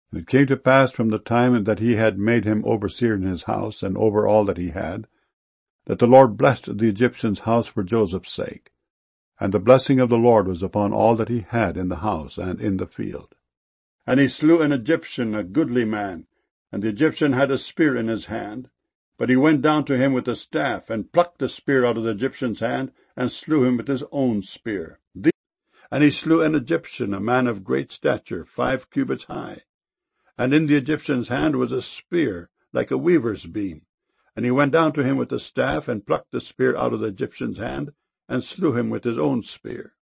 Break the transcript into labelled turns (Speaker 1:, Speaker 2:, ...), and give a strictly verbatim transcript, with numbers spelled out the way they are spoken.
Speaker 1: And it came to pass from the time that he had made him overseer in his house, and over all that he had, that the Lord blessed the Egyptian's house for Joseph's sake. And the blessing of the Lord was upon all that he had in the house and in the field. And he slew an Egyptian, a goodly man, and the Egyptian had a spear in his hand. But he went down to him with a staff, and plucked the spear out of the Egyptian's hand, and slew him with his own spear. And he slew an Egyptian, a man of great stature, five cubits high. And in the Egyptian's hand was a spear, like a weaver's beam. And he went down to him with a staff, and plucked the spear out of the Egyptian's hand, and slew him with his own spear.